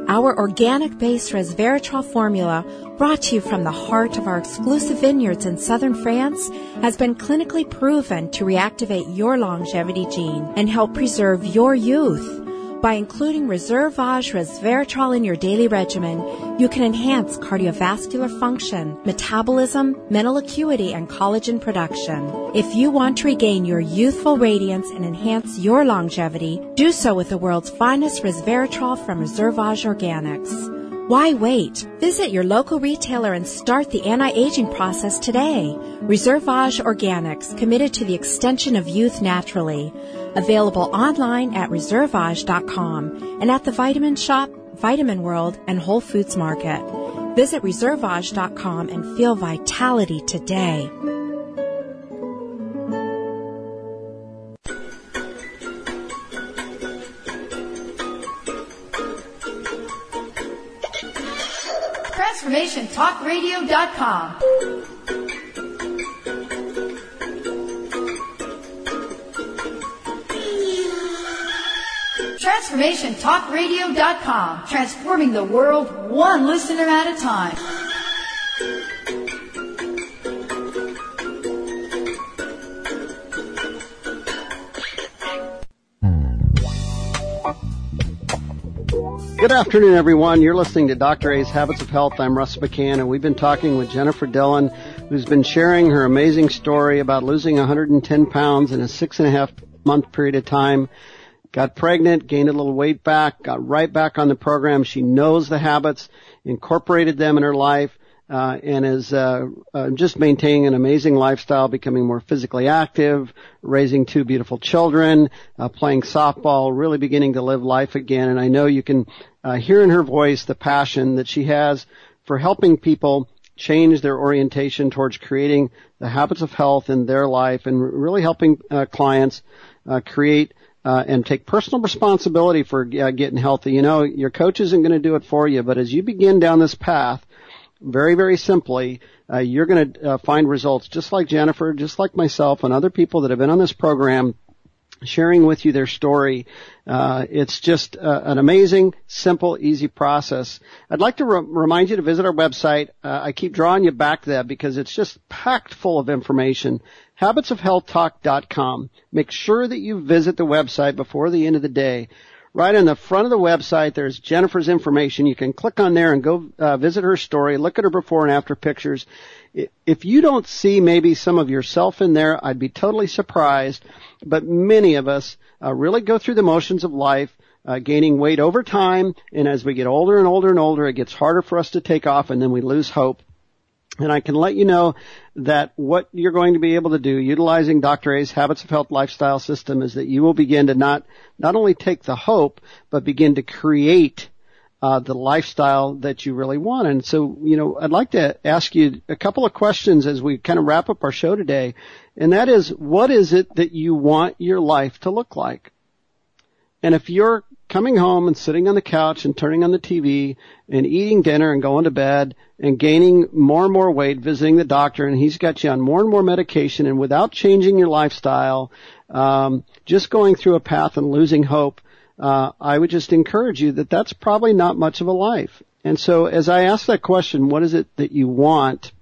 Our organic-based resveratrol formula, brought to you from the heart of our exclusive vineyards in southern France, has been clinically proven to reactivate your longevity gene and help preserve your youth. By including Reservage resveratrol in your daily regimen, you can enhance cardiovascular function, metabolism, mental acuity, and collagen production. If you want to regain your youthful radiance and enhance your longevity, do so with the world's finest resveratrol from Reservage Organics. Why wait? Visit your local retailer and start the anti-aging process today. Reservage Organics, committed to the extension of youth naturally. Available online at reservage.com and at the Vitamin Shop, Vitamin World, and Whole Foods Market. Visit reservage.com and feel vitality today. TransformationTalkRadio.com. TransformationTalkRadio.com. Transforming the world one listener at a time. Good afternoon, everyone. You're listening to Dr. A's Habits of Health. I'm Russ McCann, and we've been talking with Jennifer Dillon, who's been sharing her amazing story about losing 110 pounds in a 6.5-month period of time. Got pregnant, gained a little weight back, got right back on the program. She knows the habits, incorporated them in her life, and is just maintaining an amazing lifestyle, becoming more physically active, raising 2 beautiful children, playing softball, really beginning to live life again. And I know you can hear in her voice the passion that she has for helping people change their orientation towards creating the habits of health in their life, and really helping clients create and take personal responsibility for getting healthy. You know, your coach isn't going to do it for you, but as you begin down this path, very, very simply, you're going to find results just like Jennifer, just like myself, and other people that have been on this program sharing with you their story. It's just an amazing, simple, easy process. I'd like to remind you to visit our website. I keep drawing you back to that because it's just packed full of information. habitsofhealthtalk.com. Make sure that you visit the website before the end of the day. Right on the front of the website, there's Jennifer's information. You can click on there and go visit her story, look at her before and after pictures. If you don't see maybe some of yourself in there, I'd be totally surprised. But many of us really go through the motions of life, gaining weight over time. And as we get older and older and older, it gets harder for us to take off, and then we lose hope. And I can let you know that what you're going to be able to do utilizing Dr. A's Habits of Health lifestyle system is that you will begin to not only take the hope, but begin to create the lifestyle that you really want. And so, you know, I'd like to ask you a couple of questions as we kind of wrap up our show today. And that is, what is it that you want your life to look like? And if you're coming home and sitting on the couch and turning on the TV and eating dinner and going to bed and gaining more and more weight, visiting the doctor, and he's got you on more and more medication, and without changing your lifestyle, just going through a path and losing hope, I would just encourage you that that's probably not much of a life. And so as I ask that question, what is it that you want?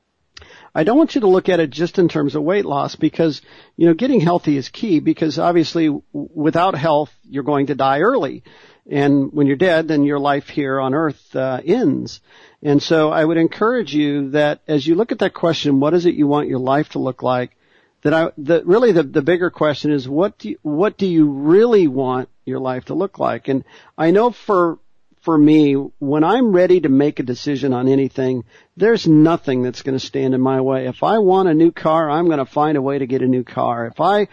I don't want you to look at it just in terms of weight loss, because, you know, getting healthy is key, because obviously without health, you're going to die early. And when you're dead, then your life here on earth ends. And so I would encourage you that as you look at that question, what is it you want your life to look like? Really the bigger question is, what do you really want your life to look like? And I know for me, when I'm ready to make a decision on anything, there's nothing that's going to stand in my way. If I want a new car, I'm going to find a way to get a new car. If I,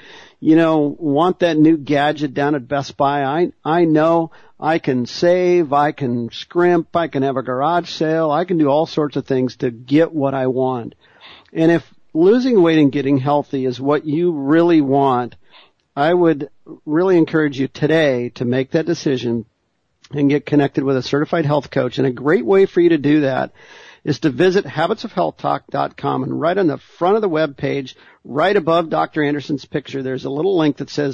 want that new gadget down at Best Buy, I know I can save, I can scrimp, I can have a garage sale, I can do all sorts of things to get what I want. And if losing weight and getting healthy is what you really want, I would really encourage you today to make that decision and get connected with a certified health coach. And a great way for you to do that is to visit habitsofhealthtalk.com, and right on the front of the web page, right above Dr. Anderson's picture, there's a little link that says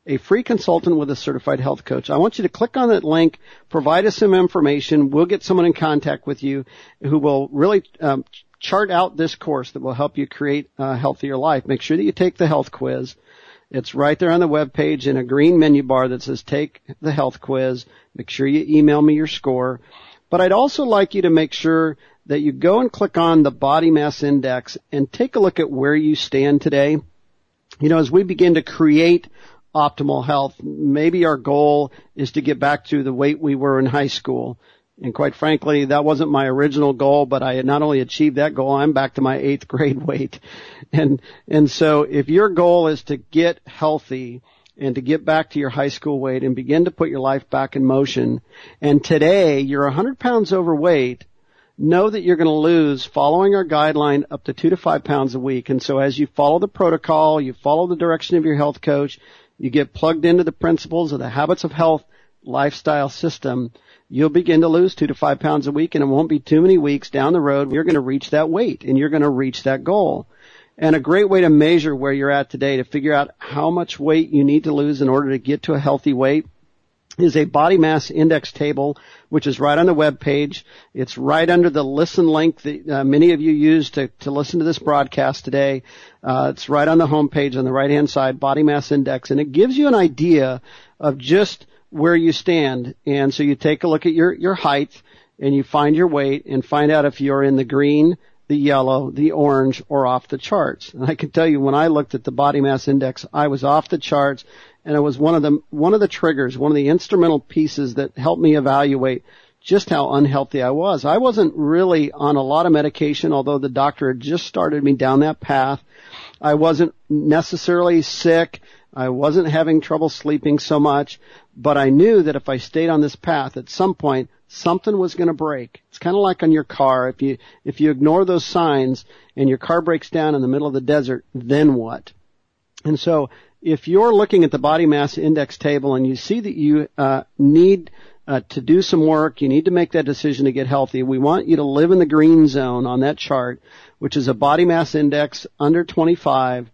a free consultant with a certified health coach. I want you to click on that link, provide us some information. We'll get someone in contact with you who will really chart out this course that will help you create a healthier life. Make sure that you take the health quiz. It's right there on the web page in a green menu bar that says take the health quiz. Make sure you email me your score. But I'd also like you to make sure that you go and click on the body mass index and take a look at where you stand today. You know, as we begin to create optimal health, maybe our goal is to get back to the weight we were in high school. And quite frankly, that wasn't my original goal, but I had not only achieved that goal, I'm back to my 8th grade weight. And so if your goal is to get healthy and to get back to your high school weight and begin to put your life back in motion, and today you're 100 pounds overweight, know that you're going to lose, following our guideline, up to 2 to 5 pounds a week. And so as you follow the protocol, you follow the direction of your health coach, you get plugged into the principles of the Habits of Health lifestyle system, you'll begin to lose 2 to 5 pounds a week, and it won't be too many weeks down the road you're going to reach that weight and you're going to reach that goal. And a great way to measure where you're at today, to figure out how much weight you need to lose in order to get to a healthy weight, is a body mass index table, which is right on the web page. It's right under the listen link that many of you use to listen to this broadcast today. It's right on the home page on the right-hand side, body mass index, and it gives you an idea of just where you stand. And so you take a look at your height and you find your weight and find out if you're in the green, the yellow, the orange, or off the charts. And I can tell you, when I looked at the body mass index, I was off the charts, and it was one of the triggers, one of the instrumental pieces that helped me evaluate just how unhealthy I was. I wasn't really on a lot of medication, although the doctor had just started me down that path. I wasn't necessarily sick. I wasn't having trouble sleeping so much, but I knew that if I stayed on this path, at some point, something was going to break. It's kind of like on your car. If you ignore those signs and your car breaks down in the middle of the desert, then what? And so if you're looking at the body mass index table and you see that you need to do some work, you need to make that decision to get healthy, we want you to live in the green zone on that chart, which is a body mass index under 25.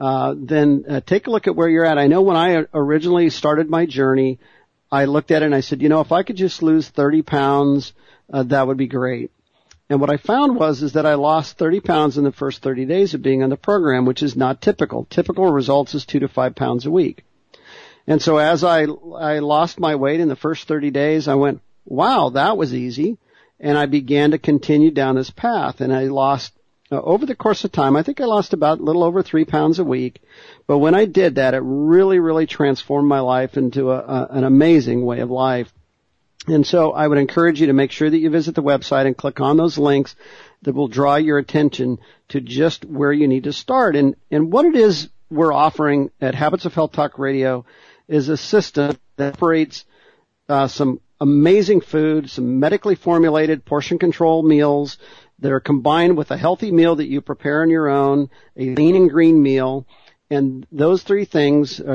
Then take a look at where you're at. I know when I originally started my journey, I looked at it and I said, if I could just lose 30 pounds, that would be great. And what I found is that I lost 30 pounds in the first 30 days of being on the program, which is not typical. Typical results is 2 to 5 pounds a week. And so as I lost my weight in the first 30 days, I went, wow, that was easy. And I began to continue down this path, and I lost over the course of time, I think I lost about a little over 3 pounds a week. But when I did that, it really, really transformed my life into an amazing way of life. And so I would encourage you to make sure that you visit the website and click on those links that will draw your attention to just where you need to start. And what it is we're offering at Habits of Health Talk Radio is a system that operates some amazing food, some medically formulated portion control meals that are combined with a healthy meal that you prepare on your own, a lean and green meal. And those two things, the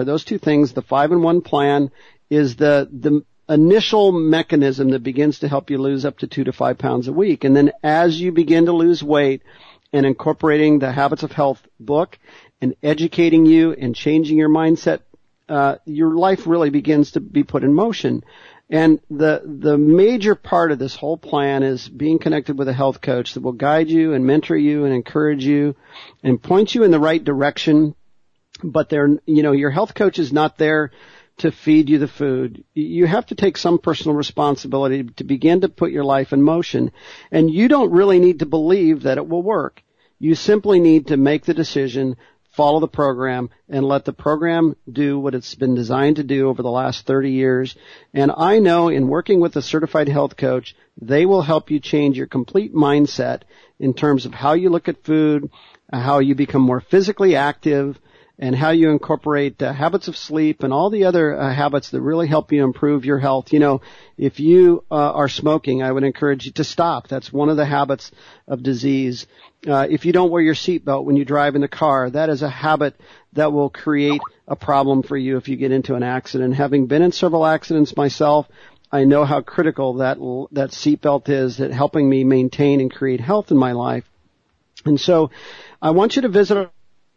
5-in-1 plan, is the initial mechanism that begins to help you lose up to 2 to 5 pounds a week. And then as you begin to lose weight and incorporating the Habits of Health book and educating you and changing your mindset, your life really begins to be put in motion. And the major part of this whole plan is being connected with a health coach that will guide you and mentor you and encourage you and point you in the right direction. But your health coach is not there to feed you the food. You have to take some personal responsibility to begin to put your life in motion. And you don't really need to believe that it will work. You simply need to make the decision, follow the program, and let the program do what it's been designed to do over the last 30 years. And I know in working with a certified health coach, they will help you change your complete mindset in terms of how you look at food, how you become more physically active, and how you incorporate habits of sleep and all the other habits that really help you improve your health. If you are smoking, I would encourage you to stop. That's one of the habits of disease. If you don't wear your seatbelt when you drive in the car, that is a habit that will create a problem for you if you get into an accident. Having been in several accidents myself, I know how critical that seatbelt is at helping me maintain and create health in my life. And so I want you to visit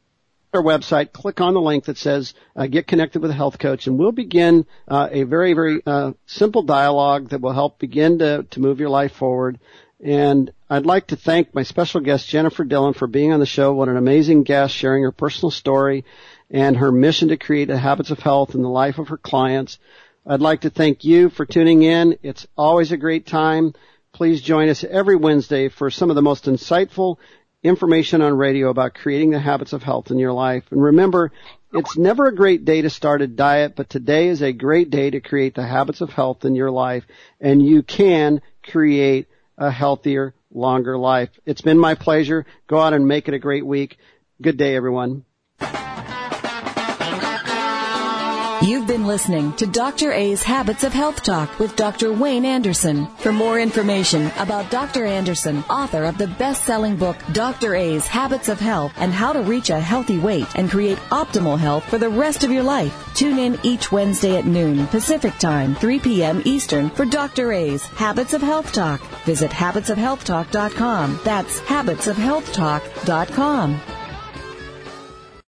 our website, click on the link that says get connected with a health coach, and we'll begin a very, very simple dialogue that will help begin to move your life forward. And I'd like to thank my special guest, Jennifer Dillon, for being on the show. What an amazing guest, sharing her personal story and her mission to create habits of health in the life of her clients. I'd like to thank you for tuning in. It's always a great time. Please join us every Wednesday for some of the most insightful information on radio about creating the habits of health in your life. And remember, it's never a great day to start a diet, but today is a great day to create the habits of health in your life, and you can create a healthier, longer life. It's been my pleasure. Go out and make it a great week. Good day, everyone. You've been listening to Dr. A's Habits of Health Talk with Dr. Wayne Anderson. For more information about Dr. Anderson, author of the best-selling book, Dr. A's Habits of Health and How to Reach a Healthy Weight and Create Optimal Health for the Rest of Your Life, tune in each Wednesday at noon Pacific Time, 3 p.m. Eastern for Dr. A's Habits of Health Talk. Visit habitsofhealthtalk.com. That's habitsofhealthtalk.com.